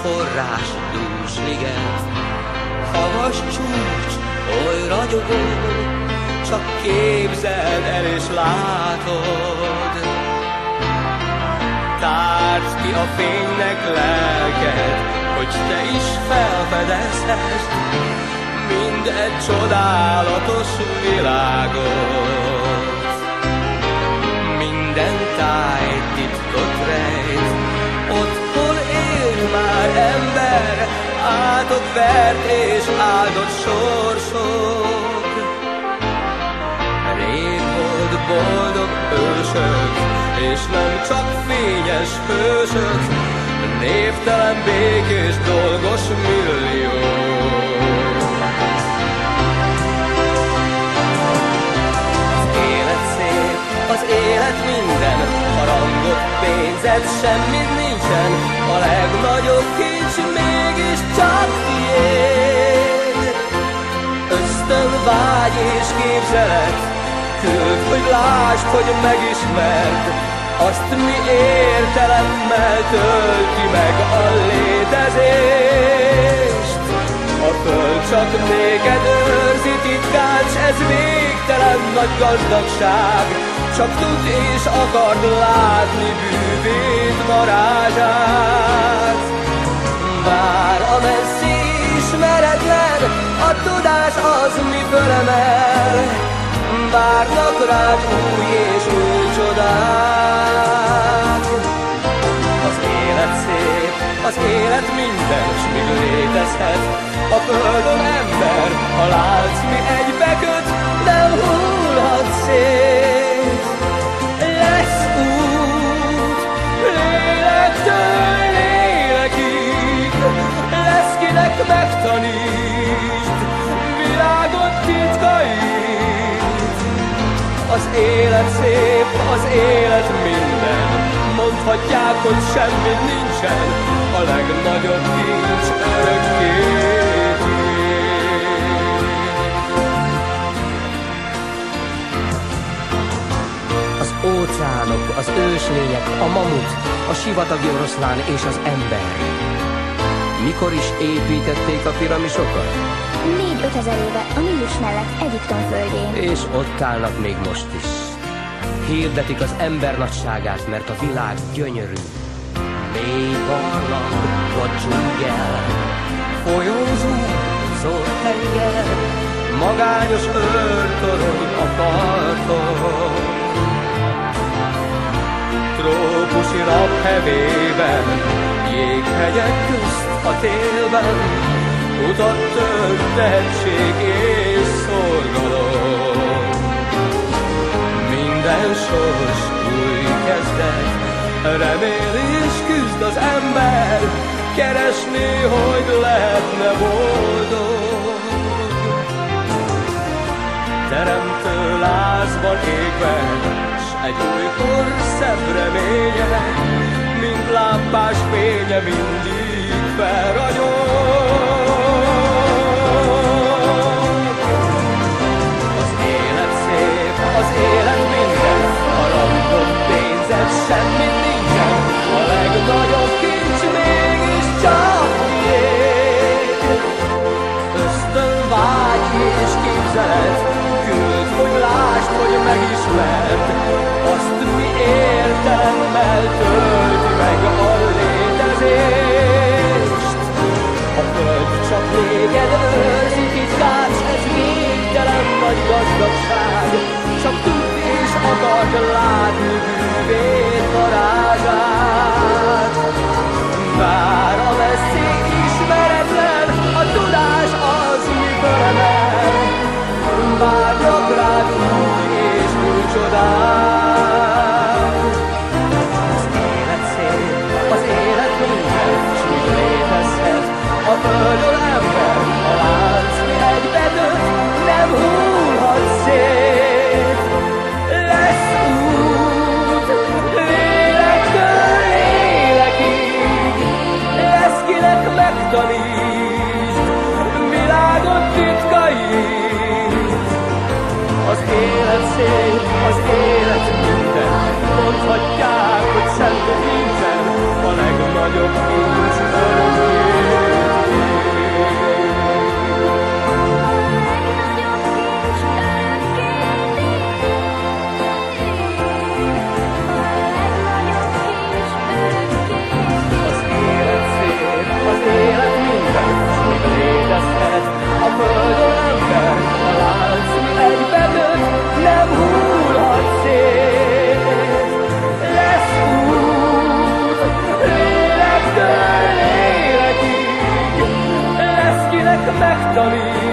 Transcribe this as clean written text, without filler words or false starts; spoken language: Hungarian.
forrás dús liget. Havas csúcs, oly ragyogó, csak képzeld el és látod. Tárd ki a fénynek lelked, hogy te is felfedezhesd mind egy csodálatos világot. Minden táj titkot rejt, ott hol él már ember, áldott vert és áldott sorsok. Rég volt boldog ősök, és nem csak fényes hősök, névtelen békés dolgos milliók. Az élet minden, harangot, pénzed, semmit nincsen, a legnagyobb kincs mégis csak tiéd. Ösztön, vágy és képzelet, küld, hogy lásd, hogy megismerd, azt mi értelemmel tölti meg a létezést. A föld csak néked őrzi titkát, s ez végtelen nagy gazdagság, csak tud és akard látni bűvét, varázsát. Bár a messzi ismeretlen, a tudás az mi fölemel, várnak rád új és új csodák. Az élet szép, az élet minden, s míg létezhet a földön ember, a lánc mi egybeköt, nem hullhat szét. Lesz út, lélektől lélekig, lesz kinek megtanítsd világot titkait. Az élet szép, az élet minden, mondhatják, hogy semmi nincsen, a legnagyobb kincs örökké tiéd. Az óceánok, az őslények, a mamut, a sivatagi oroszlán és az ember. Mikor is építették a piramisokat? 4-5 ezer éve a Nílus mellett Egyiptom földjén. És ott állnak még most is. Hirdetik az ember nagyságát, mert a világ gyönyörű. Mély barlang, vagy dzsungel, folyózó, zöld tenger, magányos őrtorony a parton. Trópusi naphevében, jéghegyek közt a télben, utat tört tehetség és szorgalom. Minden sors új kezdet, remél és küzd az ember, keresni, hogy lehetne boldog. Teremtő lázban égve, s egy újkor szebb reménye, mint lámpás fénye mindig felragyog. Az élet szép, az élet minden, harangod, pénzed, semmit nincsen, a legnagyobb kincs mégis csak tiéd. Ösztön, vágy és képzelet, küld, hogy lásd, hogy megismerd, azt mi értelemmel tölti meg a létezést. A föld csak téged őrzi titkát, s ez végtelen nagy gazdagság, csak tud és akard látni bűvét, varázsát. Bár a messzi ismeretlen, a tudás az mi fölemel, várnak rád új és új csodák. Az élet szép, az élet minden, s míg létezhet a földön ember, a lánc mi egybeköt, nem hullhat szét. Lesz út, lélektől lélekig, lesz kinek megtanítsd világot titkait. Az élet szép, az élet minden, mondhatják, hogy semmi nincsen, a legnagyobb kincs örökké megtanít.